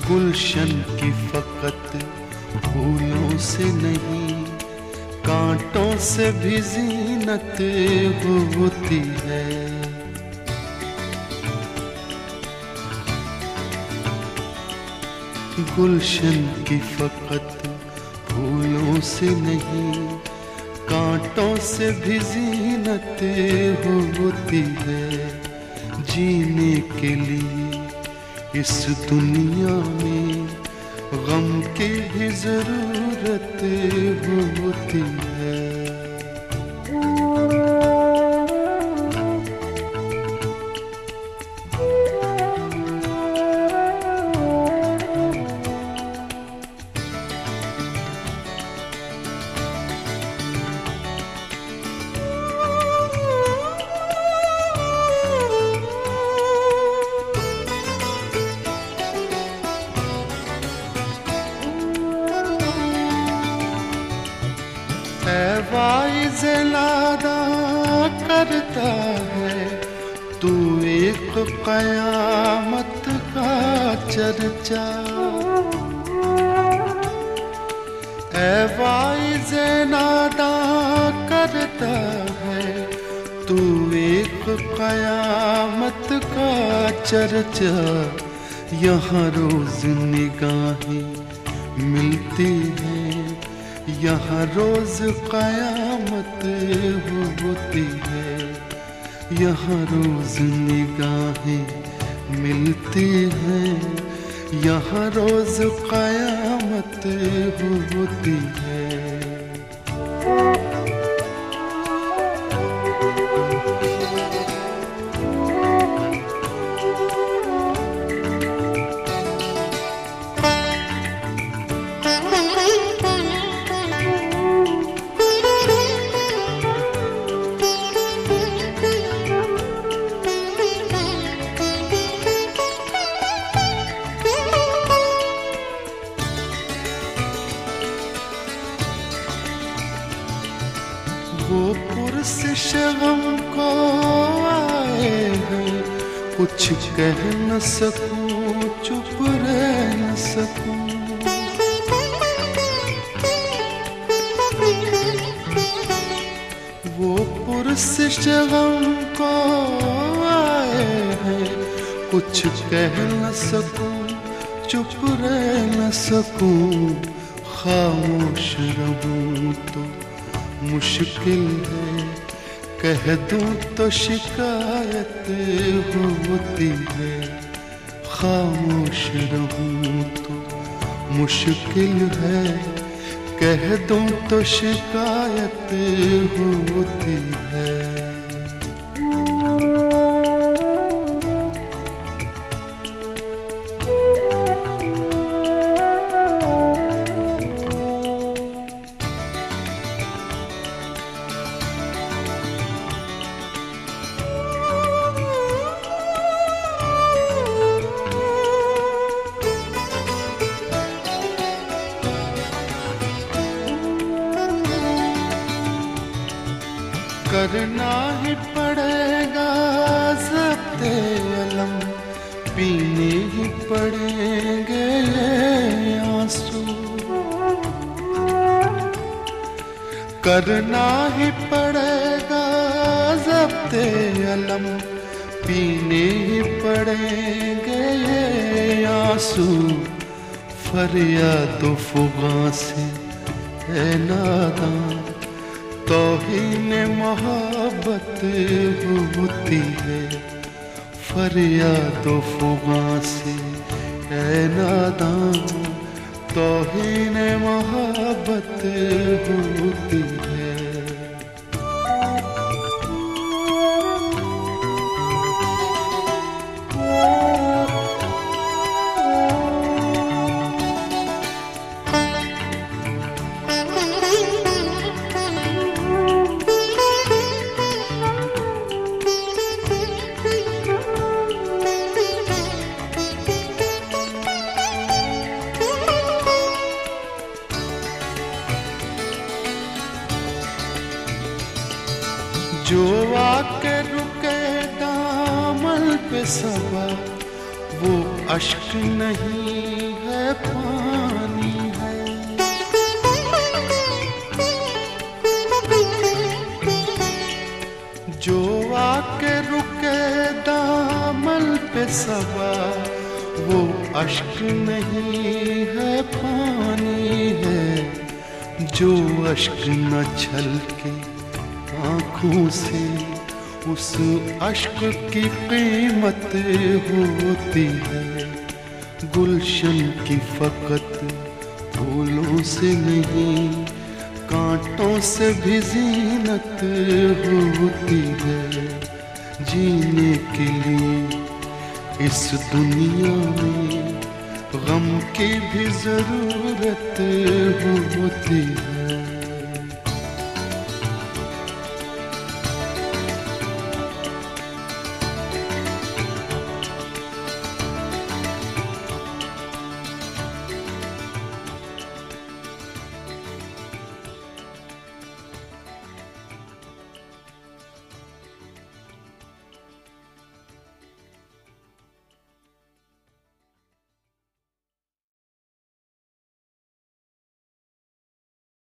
गुलशन की फकत फूलों से नहीं, कांटों से भी ज़ीनत होती है। गुलशन की फकत फूलों से नहीं, कांटों से भी ज़ीनत होती है। जीने के लिए इस दुनिया में गम की भी ज़रूरत होती है। वाइज़ नादा करता है तू एक क़यामत का चर्चा। ऐ वाइज़ नादा करता है तू एक क़यामत का चर्चा। यहाँ रोज़ निगाहें मिलती हैं, यहाँ रोज़ क़यामत होती है। यहाँ रोज़ निगाहें मिलती हैं, यहाँ रोज़ क़यामत होती है। वो पुरसिश गम को आए हैं, कुछ कह न सकूं, चुप रह न सकूं। वो पुरसिश गम को आए हैं, कुछ कह न सकूं, चुप रह न सकूं। खामोश रहूं तो मुश्किल है, कह दूं तो शिकायत होती है। खामोश रहूं तो मुश्किल है, कह दूं तो शिकायत होती है। करना ही पड़ेगा ज़ब्ते अलम, पीने ही पड़ेंगे आंसू। करना ही पड़ेगा ज़ब्ते अलम, पीने ही पड़ेंगे आंसू। फरियाद फ़ुग़ां से है नादां, तौहीन मोहब्बत होती है। फरियाद फ़ुग़ां से है नादां, तौहीन मोहब्बत होती है। जो आके रुके दामन पे सबा, वो अश्क नहीं पानी है। जो आके रुके दामन पे सबा, वो अश्क नहीं है पानी है। जो अश्क न छलके आँखों से, उस अश्क की कीमत होती है। गुलशन की फकत फूलों से नहीं, कांटों से भी ज़ीनत होती है। जीने के लिए इस दुनिया में गम की भी ज़रूरत होती है।